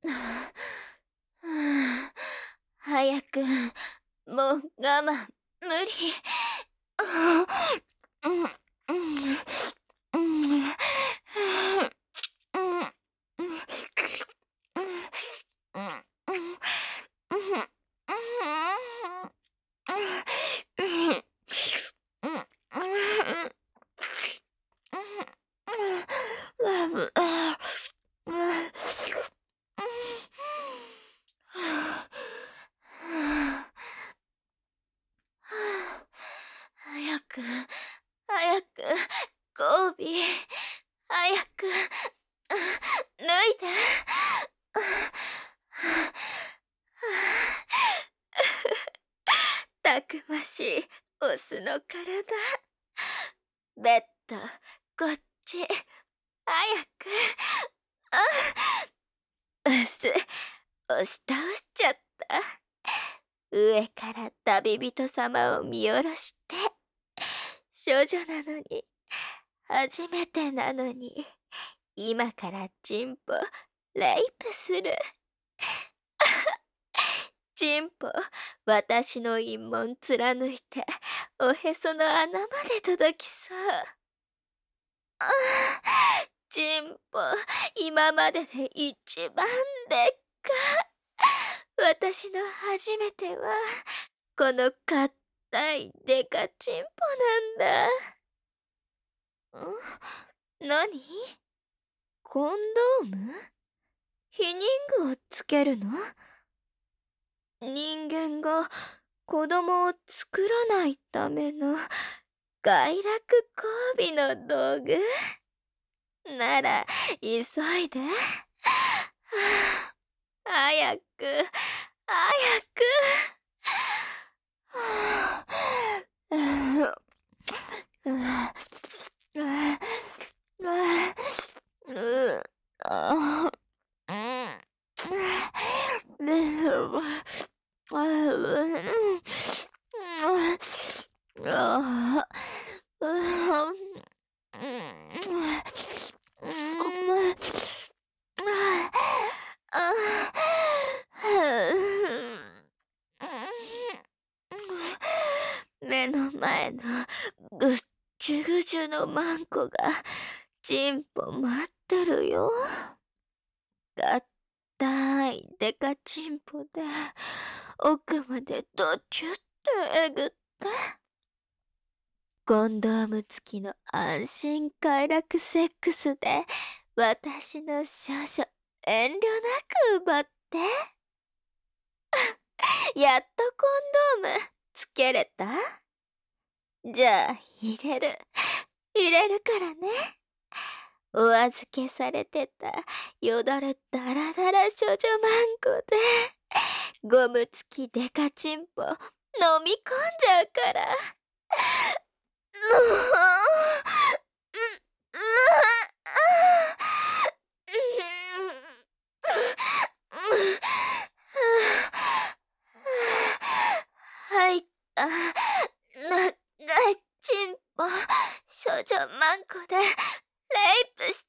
早く、もう我慢、無理。うんうんうん早く、早く、ゴービー、早く、脱いで。たくましいオスの体。ベッド、こっち、早く。うす、押し倒しちゃった。上から旅人様を見下ろして。少女なのに、初めてなのに、今からチンポ、レイプする。チンポ、私の陰門貫いて、おへその穴まで届きそう。チンポ、今までで一番でっか。私の初めては、このかったいデカチンポなんだ。何？コンドーム？避妊具をつけるの？人間が子供を作らないための快楽交尾の道具？なら、急いで。早く、早く。目の前のぐっちゅぐちゅのマンコがチンポ待ってるよ。がったいデカチンポで奥までドチュってえぐって。コンドーム付きの安心快楽セックスで私の少女遠慮なく奪って。やっとコンドームつけれた？じゃあ入れるからね。お預けされてたよだれダラダラ少女マンコでゴム付きデカチンポ飲み込んじゃうから。入った。長いチンポ、少女マンコで、レイプした。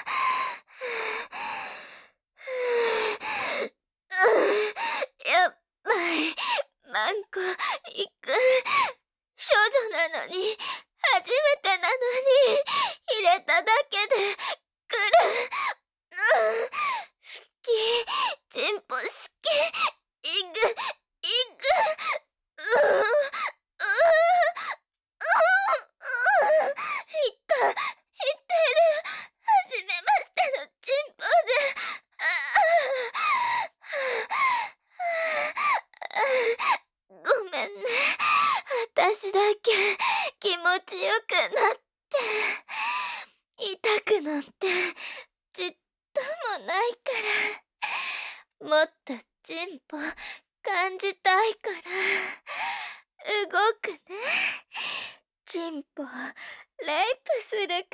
やっばい。マンコ、行く。少女なのに、初めてなのに、入れただけで、来る。好き。チンポ好き。いぐ、いぐ。いった、いってる。はじめましてのチンポで。ごめんね。私だけ気持ちよくなって。痛くなんてちっともないから。もっとチンポ感じたいから。動くね。チンポレイプするからね。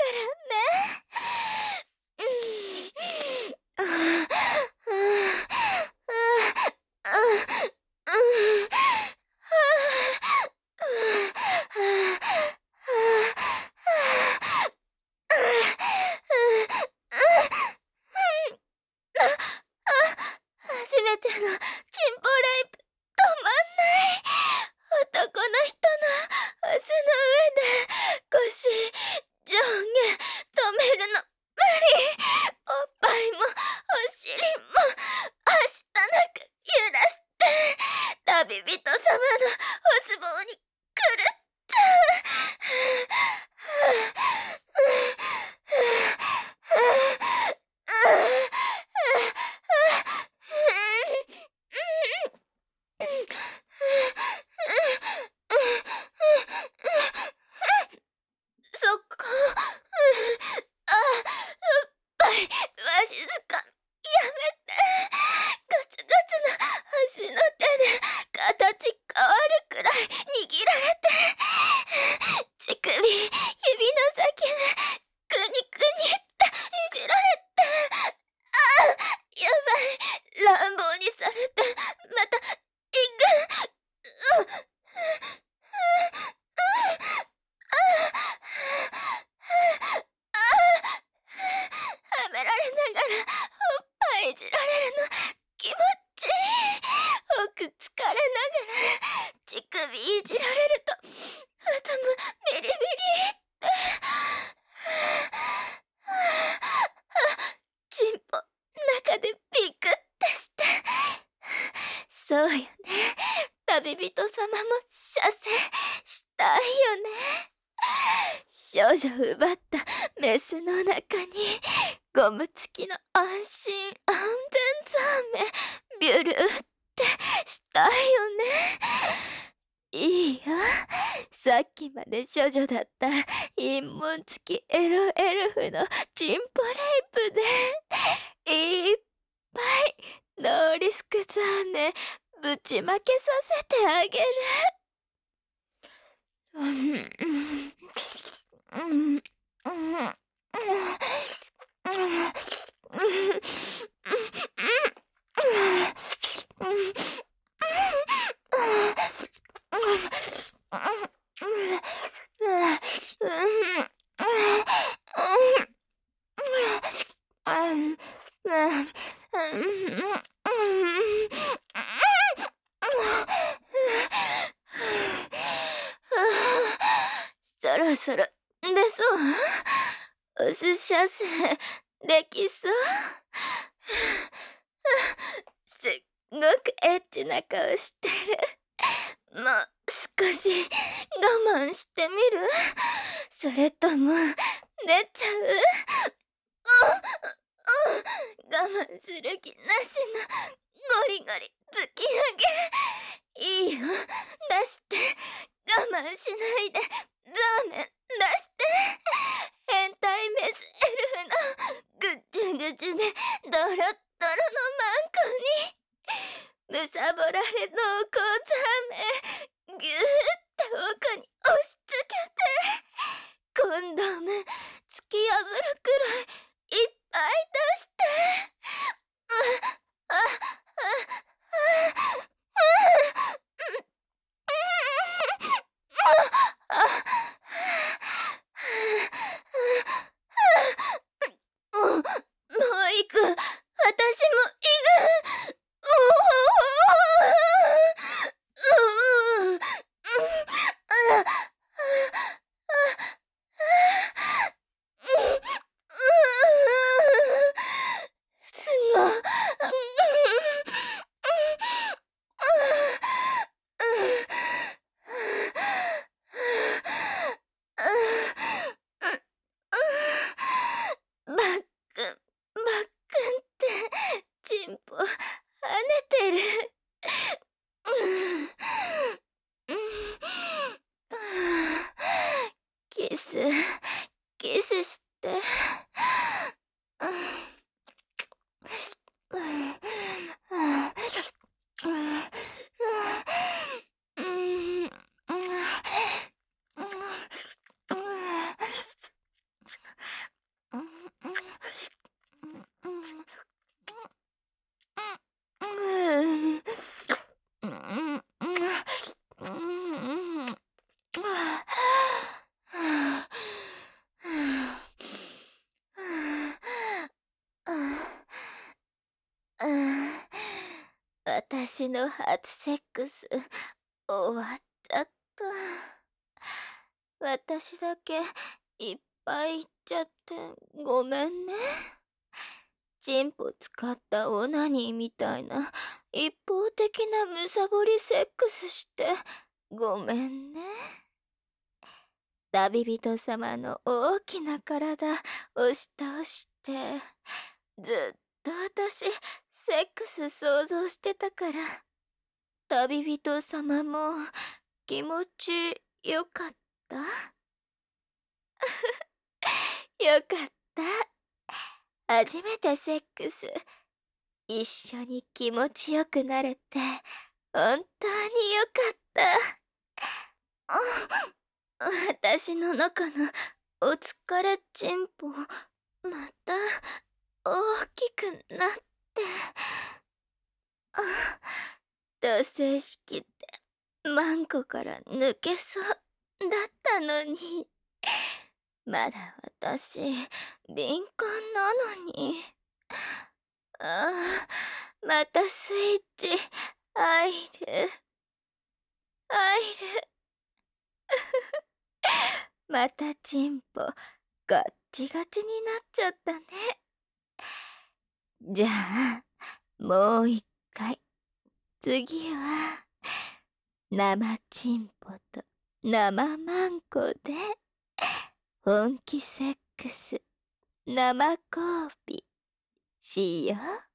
そうよね。旅人様も射精したいよね。少女奪ったメスの中にゴム付きの安心安全ザーメンビュルってしたいよね。いいよ。さっきまで処女だった陰紋付きエロエルフのチンポレイプでいっぱいノーリスクザーメンぶちまけさせてあげる。そろそろ出そう。お寿司射精できそう。すっごくエッチな顔してる。もう少し我慢してみる？それとも出ちゃう？我慢する気なしのゴリゴリ突き上げ。いいよ、出して。我慢しないでザーメン出して。変態メスエルフのぐちゅぐちゅでドロッドロのマンコにむさぼられ濃厚ザーメンぎゅーって奥に押し付けて、コンドーム突き破るくらいいっぱい出して。もう行く。私も行く。すごい。バックン、バックンってチンポ跳ねてる。キス、キスして。私の初セックス終わっちゃった。私だけいっぱいいっちゃってごめんね。チンポ使ったオナニーみたいな一方的なむさぼりセックスしてごめんね。旅人様の大きな体押し倒してずっと私セックス想像してたから、旅人様も気持ちよかった？よかった。初めてセックス一緒に気持ちよくなれて本当によかった。私の中のお疲れチンポまた大きくなって、同棲式ってマンコから抜けそうだったのに、まだ私敏感なのに。またスイッチ入る入る。またチンポガッチガチになっちゃったね。じゃあもう一回次は生チンポと生マンコで本気セックス生交尾しよう。